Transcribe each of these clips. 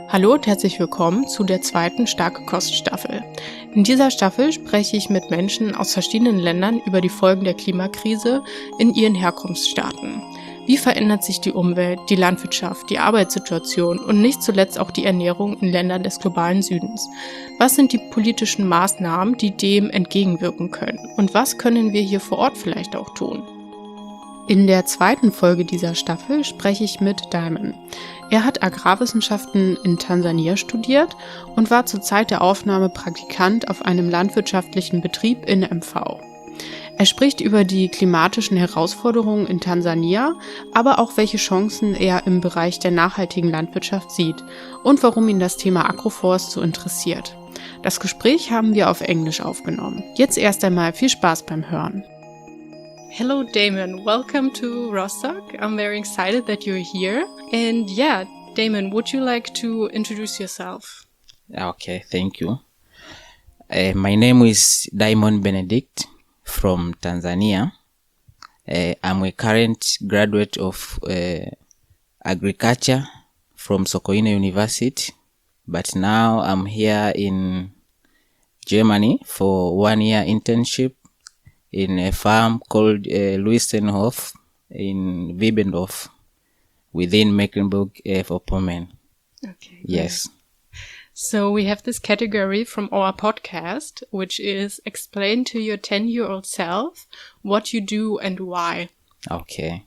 Hallo und herzlich willkommen zu der zweiten Starke Kost Staffel. In dieser Staffel spreche ich mit Menschen aus verschiedenen Ländern über die Folgen der Klimakrise in ihren Herkunftsstaaten. Wie verändert sich die Umwelt, die Landwirtschaft, die Arbeitssituation und nicht zuletzt auch die Ernährung in Ländern des globalen Südens? Was sind die politischen Maßnahmen, die dem entgegenwirken können? Und was können wir hier vor Ort vielleicht auch tun? In der zweiten Folge dieser Staffel spreche ich mit Diamond. Er hat Agrarwissenschaften in Tansania studiert und war zur Zeit der Aufnahme Praktikant auf einem landwirtschaftlichen Betrieb in MV. Er spricht über die klimatischen Herausforderungen in Tansania, aber auch welche Chancen er im Bereich der nachhaltigen Landwirtschaft sieht und warum ihn das Thema Agroforst so interessiert. Das Gespräch haben wir auf Englisch aufgenommen. Jetzt erst einmal viel Spaß beim Hören. Hello, Damon. Welcome to Rostock. I'm very excited that you're here. And yeah, Damon, would you like to introduce yourself? Okay, thank you. My name is Diamond Benedict from Tanzania. I'm a current graduate of agriculture from Sokoine University, but now I'm here in Germany for 1 year internship in a farm called Luisenhof in Wiebendorf within Mecklenburg-Vorpommern. Okay. Yes. So we have this category from our podcast, which is explain to your 10-year-old self what you do and why. Okay.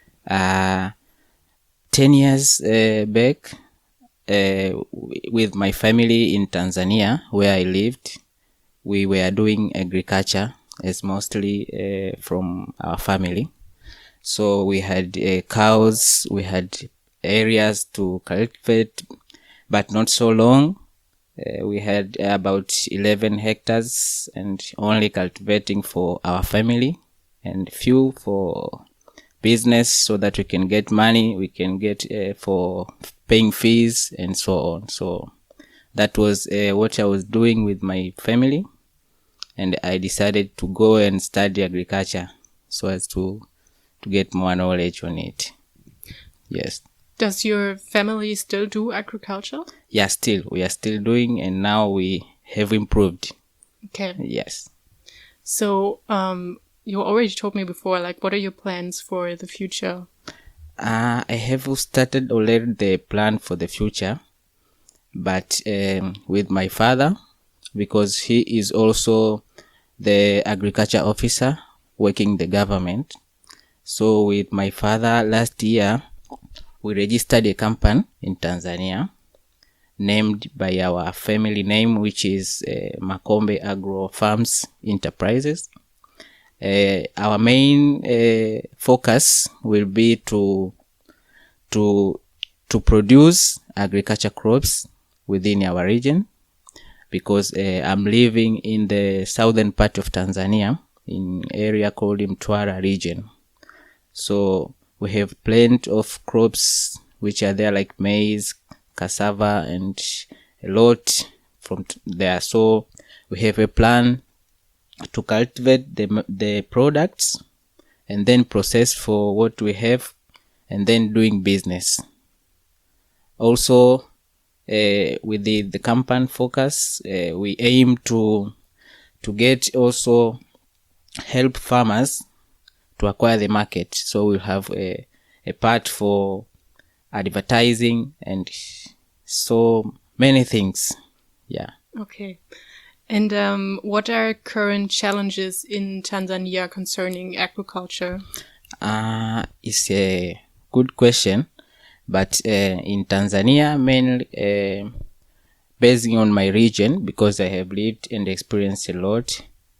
10 years back, with my family in Tanzania, where I lived, we were doing agriculture as mostly from our family. So we had cows, we had areas to cultivate, but not so long. We had about 11 hectares and only cultivating for our family and few for business so that we can get money, we can get for paying fees and so on. So that was what I was doing with my family. And I decided to go and study agriculture so as to get more knowledge on it. Yes. Does your family still do agriculture? Yeah, still. We are still doing, and now we have improved. Okay. Yes. So, you already told me before, like, what are your plans for the future? I have started already the plan for the future, but with my father, because he is also the agriculture officer working the government. So with my father last year, we registered a company in Tanzania named by our family name, which is Makombe Agro Farms Enterprises. Our main focus will be to produce agriculture crops within our region, because I'm living in the southern part of Tanzania in area called Mtwara region. So we have plenty of crops which are there like maize, cassava, and a lot from there. So we have a plan to cultivate the products and then process for what we have and then doing business. Also, with the company focus, we aim to get also help farmers to acquire the market. So we'll have a part for advertising and so many things. Yeah. Okay. And what are current challenges in Tanzania concerning agriculture? It's a good question. But in Tanzania, mainly basing on my region, because I have lived and experienced a lot,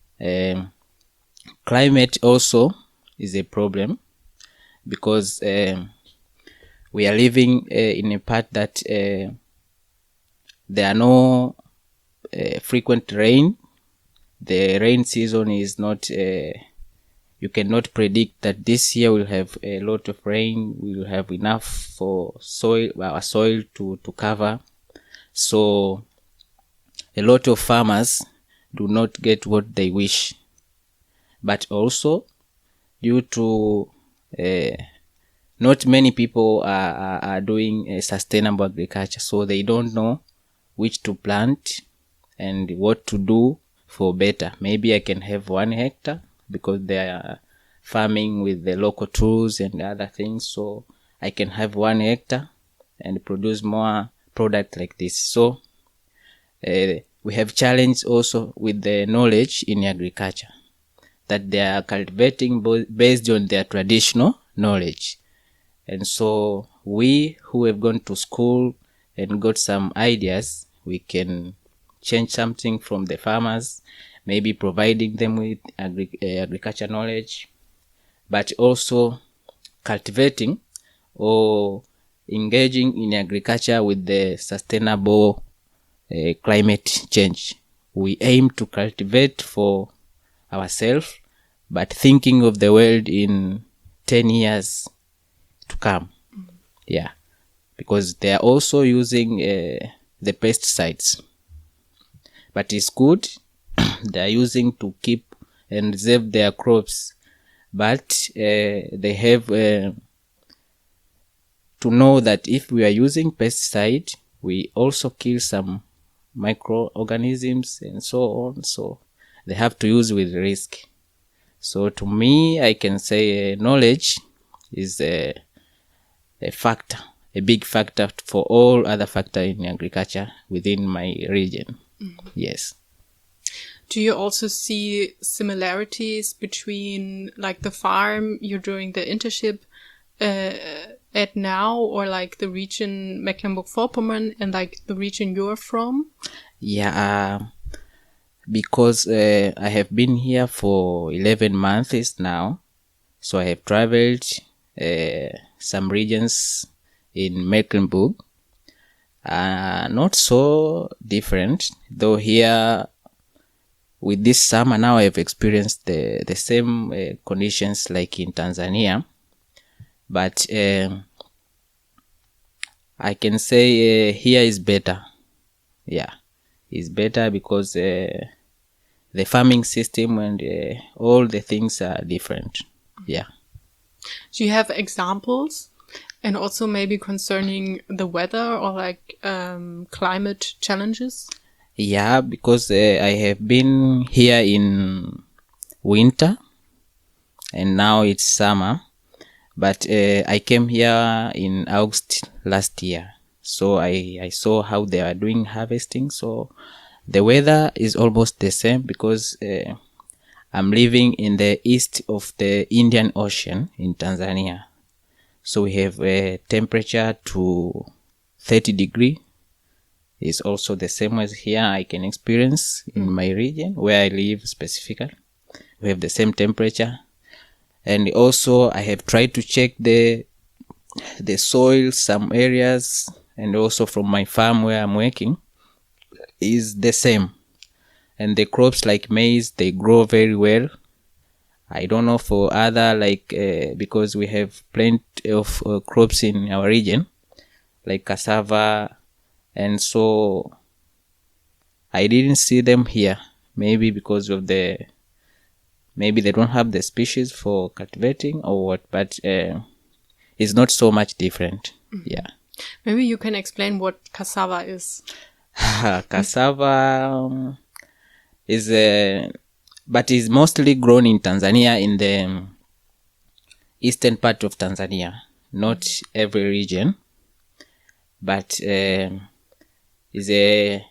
climate also is a problem, because we are living in a part that there are no frequent rain. The rain season is not, you cannot predict that this year we'll have a lot of rain, we'll have enough for our soil to cover. So a lot of farmers do not get what they wish. But also due to not many people are doing a sustainable agriculture, so they don't know which to plant and what to do for better. Maybe I can have 1 hectare because they are farming with the local tools and other things, so I can have 1 hectare and produce more product like this. So we have challenge also with the knowledge in agriculture, that they are cultivating based on their traditional knowledge. And so we who have gone to school and got some ideas, we can change something from the farmers, maybe providing them with agriculture knowledge, but also cultivating or engaging in agriculture with the sustainable climate change. We aim to cultivate for ourselves, but thinking of the world in 10 years to come. Yeah, because they are also using the pesticides, but it's good they are using to keep and reserve their crops, but they have to know that if we are using pesticide, we also kill some microorganisms and so on, so they have to use with risk. So to me, I can say knowledge is a factor, a big factor for all other factors in agriculture within my region. Yes. Do you also see similarities between like the farm you're doing the internship at now, or like the region Mecklenburg-Vorpommern and like the region you're from? Yeah, because I have been here for 11 months now, so I have traveled some regions in Mecklenburg. Not so different, though here with this summer now I have experienced the same conditions like in Tanzania, but I can say here is better. Yeah, it's better because the farming system and all the things are different. Yeah. Do you have examples? And also maybe concerning the weather or like climate challenges? Yeah, because I have been here in winter and now it's summer, but I came here in August last year, so I saw how they are doing harvesting. So the weather is almost the same because I'm living in the east of the Indian Ocean in Tanzania. So we have a temperature to 30 degree. It's also the same as here I can experience in my region where I live specifically. We have the same temperature. And also I have tried to check the soil, some areas, and also from my farm where I'm working is the same. And the crops like maize, they grow very well. I don't know for other like because we have plenty of crops in our region like cassava, and so I didn't see them here. Maybe because of maybe they don't have the species for cultivating or what, but it's not so much different. Yeah. Maybe you can explain what cassava is. Cassava is but is mostly grown in Tanzania, in the eastern part of Tanzania, not every region, but is a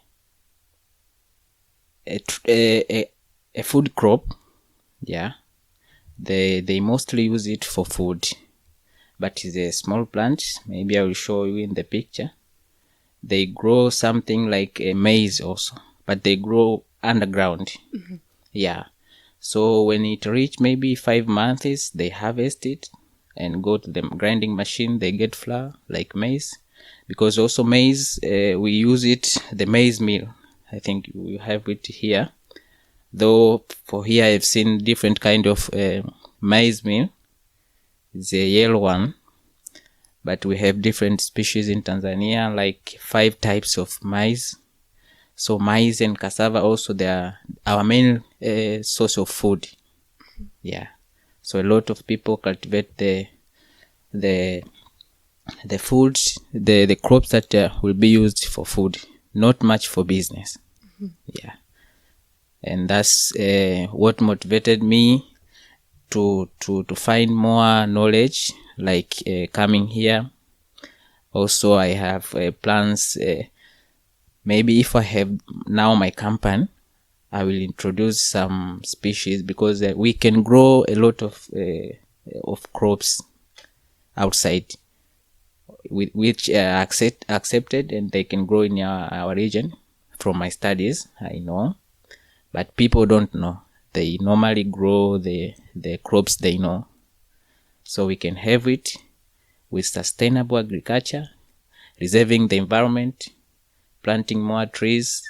food crop. Yeah, they mostly use it for food, but it's a small plant. Maybe I will show you in the picture. They grow something like a maize also, but they grow underground. Yeah, so when it reach maybe 5 months, they harvest it and go to the grinding machine. They get flour like maize, because also maize we use it, the maize meal. I think we have it here, though for here I've seen different kind of maize meal. It's a yellow one, but we have different species in Tanzania, like 5 types of maize. So maize and cassava also, they are our main source of food. Yeah, so a lot of people cultivate the the food, the crops that will be used for food, not much for business. Yeah. And that's what motivated me to find more knowledge, like coming here. Also, I have plans. Maybe if I have now my company, I will introduce some species, because we can grow a lot of crops outside, which are accepted, and they can grow in our region. From my studies, I know, but people don't know. They normally grow the crops they know. So we can have it with sustainable agriculture, reserving the environment, planting more trees,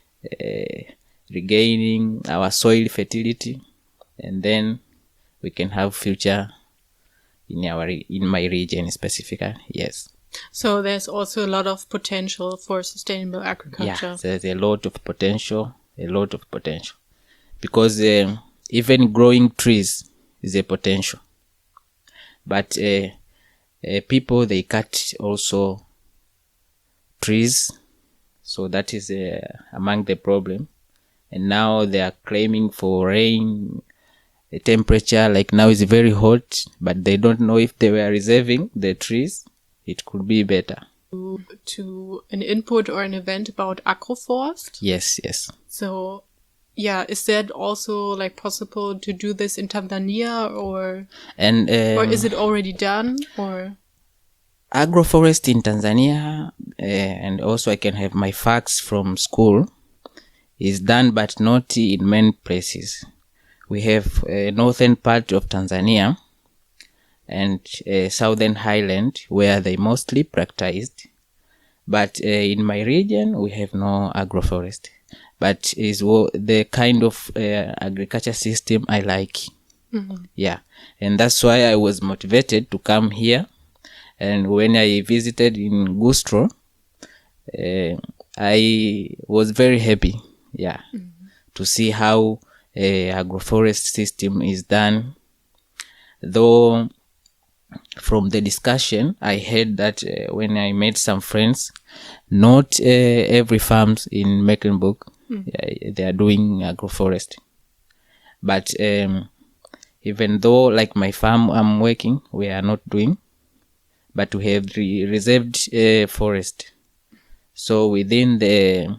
regaining our soil fertility, and then we can have future in my region specifically. Yes. So there's also a lot of potential for sustainable agriculture. Yeah, there's a lot of potential, because even growing trees is a potential. But people, they cut also trees, so that is among the problem. And now they are claiming for rain. The temperature, like now, is very hot, but they don't know if they were reserving the trees, it could be better. To an input or an event about agroforest. Yes. So, yeah, is that also like possible to do this in Tanzania, or is it already done? Or agroforest in Tanzania, and also I can have my facts from school, is done, but not in many places. We have northern part of Tanzania and southern highland where they mostly practiced. But in my region, we have no agroforest. But is the kind of agriculture system I like. Mm-hmm. Yeah. And that's why I was motivated to come here. And when I visited in Gustro, I was very happy. Yeah. Mm-hmm. To see how agroforest system is done. Though from the discussion, I heard that when I met some friends, not every farms in Mecklenburg, they are doing agroforest. But even though, like my farm I'm working, we are not doing, but we have reserved forest. So within the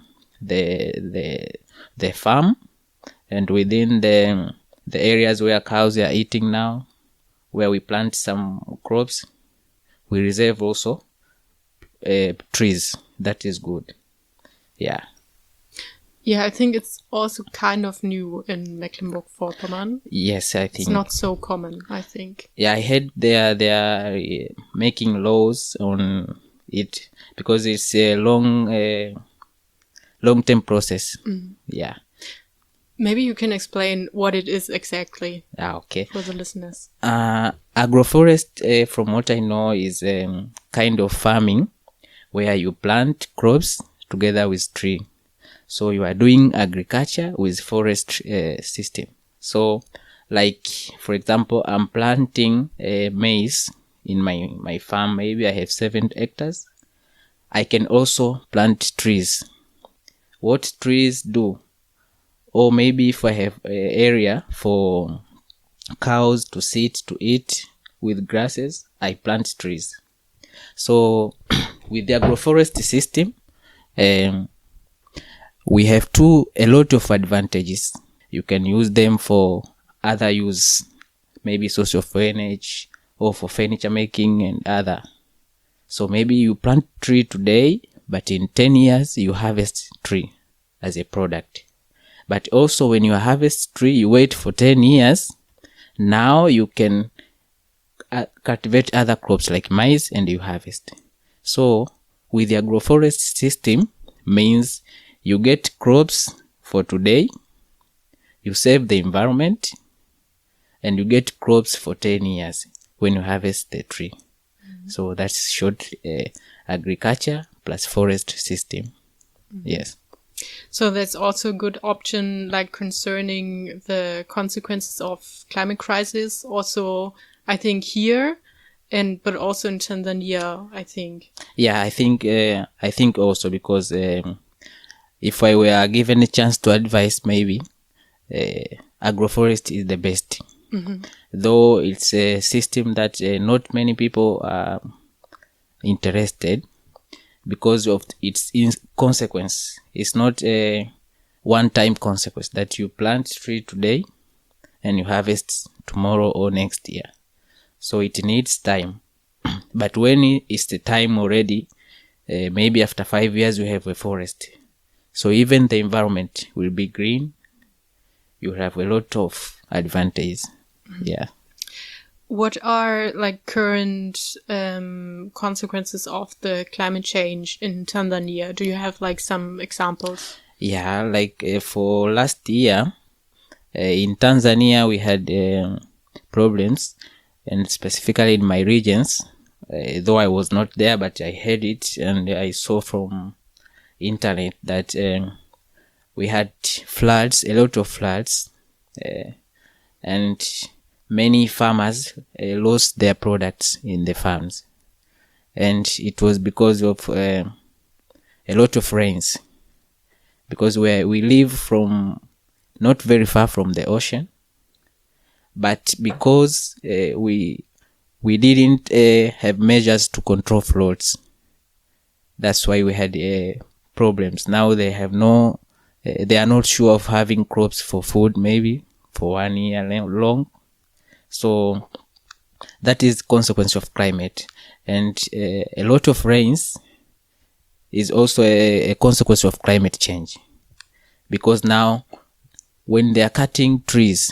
farm, and within the areas where cows are eating now, where we plant some crops, we reserve also trees. That is good. Yeah. Yeah, I think it's also kind of new in Mecklenburg-Vorpommern. Yes, I think. It's not so common, I think. Yeah, I heard they are making laws on it, because it's a long-term process. Mm. Yeah. Maybe you can explain what it is exactly. Okay. For the listeners. Agroforest, from what I know, is kind of farming where you plant crops together with tree. So you are doing agriculture with forest system. So, like, for example, I'm planting maize in my farm. Maybe I have 7 hectares. I can also plant trees. What trees do? Or maybe if I have an area for cows to sit, to eat with grasses, I plant trees. So with the agroforest system, we have a lot of advantages. You can use them for other use, maybe source of energy or for furniture making and other. So maybe you plant tree today, but in 10 years you harvest tree as a product. But also when you harvest tree, you wait for 10 years. Now you can cultivate other crops like maize and you harvest. So with the agroforest system means you get crops for today, you save the environment, and you get crops for 10 years when you harvest the tree. Mm-hmm. So that's short agriculture plus forest system. Mm-hmm. Yes. So that's also a good option, like concerning the consequences of climate crisis. Also, I think here But also in Tanzania, I think. Yeah, I think also because if I were given a chance to advise, maybe agroforest is the best. Though it's a system that not many people are interested because of its consequence. It's not a one-time consequence that you plant tree today and you harvest tomorrow or next year. So it needs time. But when it's the time already, maybe after 5 years you have a forest. So even the environment will be green. You have a lot of advantage. Yeah. What are like current consequences of the climate change in Tanzania? Do you have like some examples? Yeah, like for last year in Tanzania we had problems, and specifically in my regions, though I was not there, but I heard it and I saw from internet that we had floods, a lot of floods, and many farmers lost their products in the farms, and it was because of a lot of rains, because we live from not very far from the ocean, but because we didn't have measures to control floods, that's why we had problems. Now they have they are not sure of having crops for food, maybe for 1 year long. So that is consequence of climate, and a lot of rains is also a consequence of climate change, because now when they are cutting trees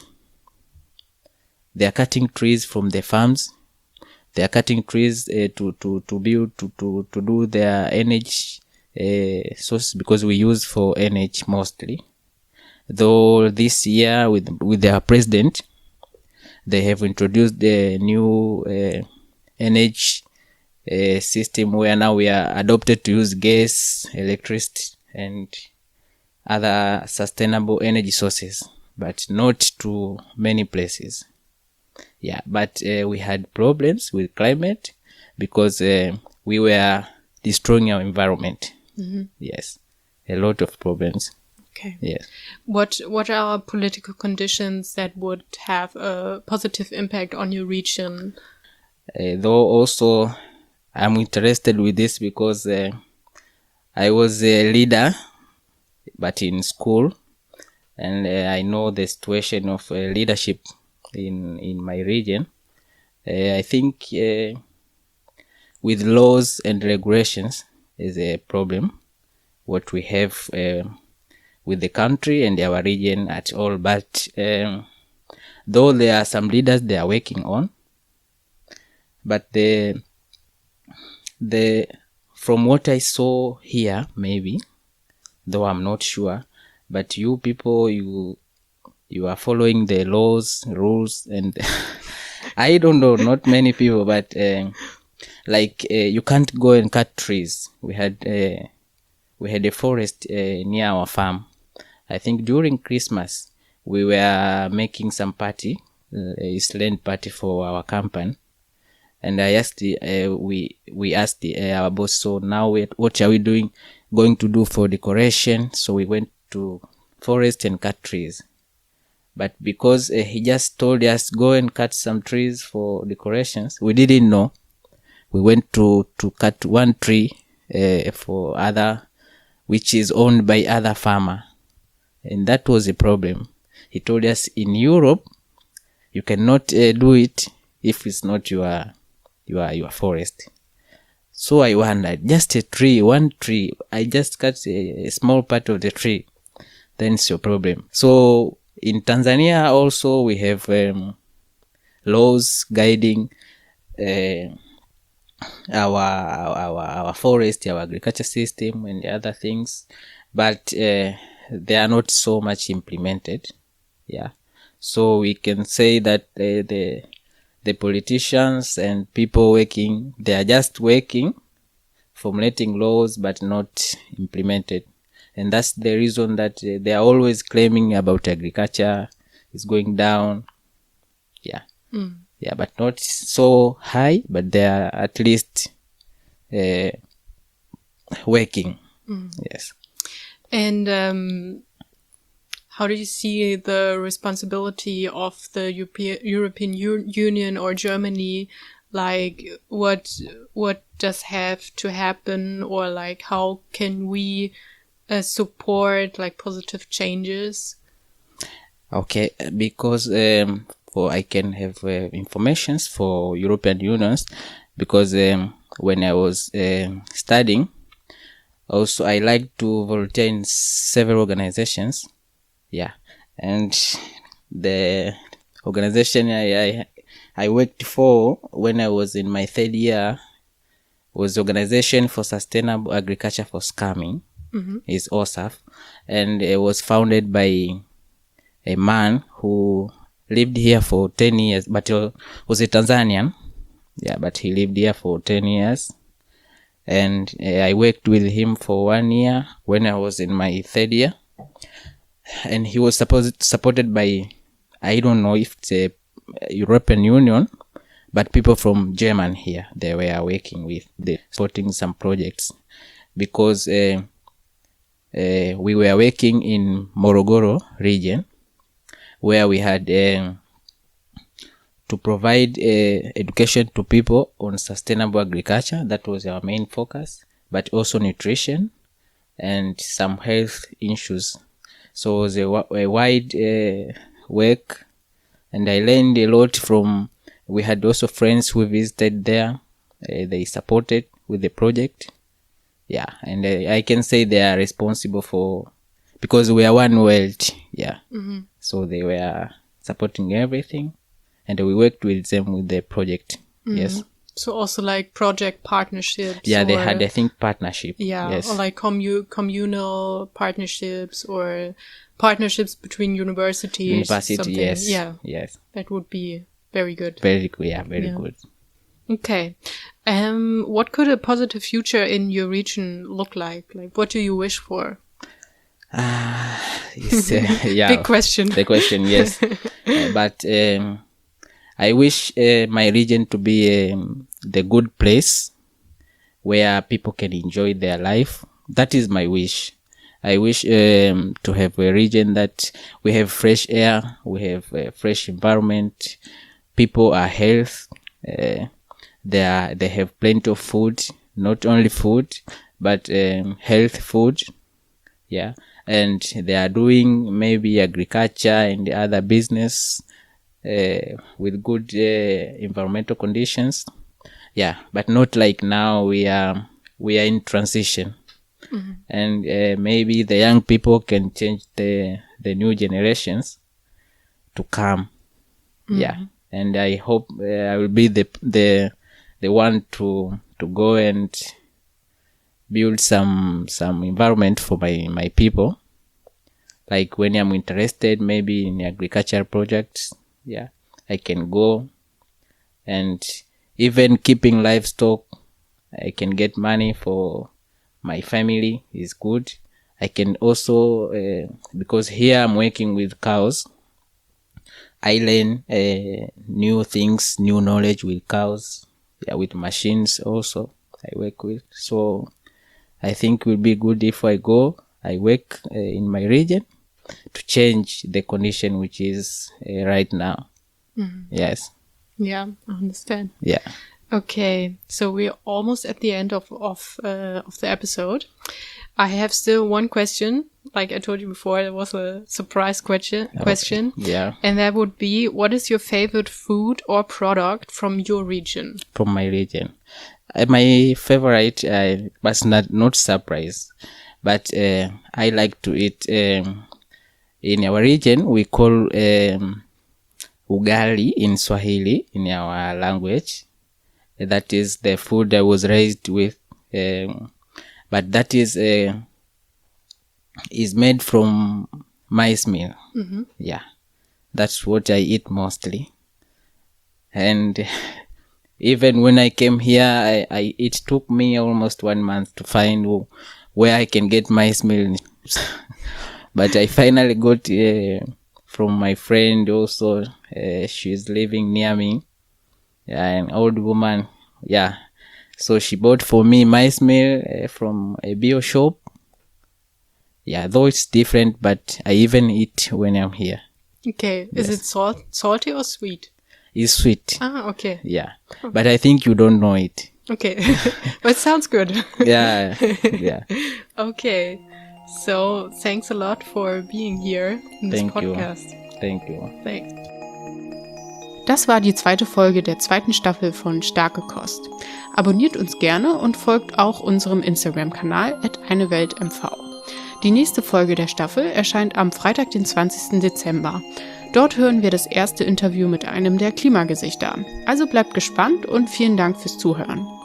from the farms, they are cutting trees to build to do their energy source, because we use for energy mostly. Though this year with their president, they have introduced the new energy system where now we are adopted to use gas, electricity, and other sustainable energy sources, but not to many places. Yeah, but we had problems with climate because we were destroying our environment. Yes, a lot of problems. Okay. Yes. What are political conditions that would have a positive impact on your region? Though also I'm interested with this because I was a leader, but in school, and I know the situation of leadership in my region. I think with laws and regulations is a problem what we have with the country and our region at all. But though there are some leaders they are working on, but the from what I saw here, maybe, though I'm not sure, but you people, you are following the laws, rules, and I don't know, not many people, but you can't go and cut trees. We had a forest near our farm. I think during Christmas we were making some party, Eastland party for our company, and I asked we asked our boss, so now what are we going to do for decoration? So we went to forest and cut trees. But because he just told us go and cut some trees for decorations, we didn't know. We went to cut one tree for other, which is owned by other farmer, and that was a problem. He told us in Europe you cannot do it if it's not your forest. So I wondered, just a tree, one tree, I just cut a small part of the tree, then it's your problem. So in Tanzania also we have laws guiding our forest, our agriculture system, and the other things, but they are not so much implemented. Yeah, so we can say that the politicians and people working, they are just working, formulating laws, but not implemented. And that's the reason that they are always claiming about agriculture is going down. Yeah. Yeah, but not so high, but they are at least working. Yes. And how do you see the responsibility of the European Union or Germany? Like, what does have to happen, or like how can we support like positive changes? Okay, because for I can have informations for European unions, because when I was studying, also I like to volunteer in several organizations. Yeah, and the organization I worked for when I was in my third year was the Organization for Sustainable Agriculture for Scamming, is OSAF, and it was founded by a man who lived here for 10 years, but he was a Tanzanian. Yeah, but he lived here for 10 years. And I worked with him for 1 year when I was in my third year. And he was supported by, I don't know if it's a European Union, but people from Germany here, they were working with, they supporting some projects. Because we were working in Morogoro region, where we had to provide education to people on sustainable agriculture. That was our main focus, but also nutrition and some health issues. So it was a wide work, and I learned a lot from, we had also friends who visited there. They supported with the project. Yeah, and I can say they are responsible for, because we are one world. Yeah. So they were supporting everything, and we worked with them with the project. Yes. So also like project partnerships. Yeah, they had, I think, partnership. Yeah, yes. or like communal partnerships, or partnerships between universities. Something. Yes. Yeah. Yes. That would be very good. Very good. Yeah, very good. Okay. What could a positive future in your region look like? Like, what do you wish for? Yeah. Big question. The question, yes. But I wish my region to be the good place where people can enjoy their life. That is my wish. I wish to have a region that we have fresh air, we have a fresh environment, people are healthy, they have plenty of food, not only food, but health food. Yeah. And they are doing maybe agriculture and other business with good environmental conditions. Yeah, but not like now. We are in transition, and maybe the young people can change the new generations to come. Yeah, and I hope I will be the one to go and build some environment for my people. Like when I'm interested maybe in agricultural projects, yeah, I can go, and even keeping livestock, I can get money for my family is good. I can also because here I'm working with cows, I learn new things, new knowledge with cows. Yeah, with machines also I work with. So I think it will be good if I work in my region to change the condition which is right now. Yes. Yeah, I understand. Yeah. Okay, so we're almost at the end of the episode. I have still one question. Like I told you before, it was a surprise question. Okay. Yeah. And that would be, what is your favorite food or product from your region? From my region. My favorite, was not surprise, but I like to eat, in our region, we call ugali in Swahili, in our language. That is the food I was raised with, but that is made from maize meal. Yeah, that's what I eat mostly. And even when I came here, it took me almost 1 month to find where I can get maize meal. But I finally got from my friend also. She's living near me. an old woman. Yeah. So she bought for me mice meal from a bio shop. Yeah, though it's different, but I even eat when I'm here. Okay. Yes. Is it salty or sweet? It's sweet. Ah, okay. Yeah. But I think you don't know it. Okay. But it sounds good. Yeah. Yeah. Okay. So, thanks a lot for being here in this podcast. Thank you. Thanks. Das war die zweite Folge der zweiten Staffel von Starke Kost. Abonniert uns gerne und folgt auch unserem Instagram-Kanal @eineweltmv. Die nächste Folge der Staffel erscheint am Freitag, den 20. Dezember. Dort hören wir das erste Interview mit einem der Klimagesichter. Also bleibt gespannt und vielen Dank fürs Zuhören.